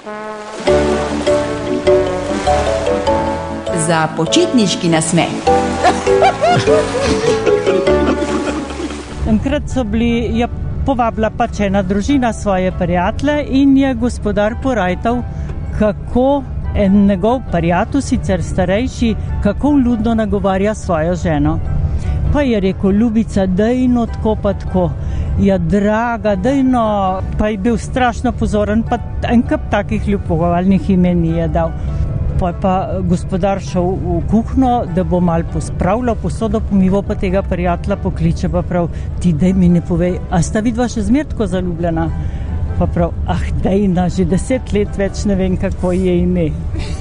Za počitniški nasmeh. Enkrat je povabila pač ena družina svoje prijatelje in je gospodar porajtal, kako en njegov prijatelj, sicer starejši, kako vljudno nagovarja svojo ženo. Pa je rekel, ljubica, dajno tako pa tako, ja draga, dajno, pa je bil strašno pozoren, pa en kup takih ljubovalnih imen je dal. Pa je pa gospodar šel v kuhno, da bo malo pospravljal posodo, pomival pa tega prijatelja pokliče, pa prav, ti daj mi ne povej, a sta vidva še zmer tako zaljubljena? Pa prav, dajna, že 10 let več ne vem, kako je ime.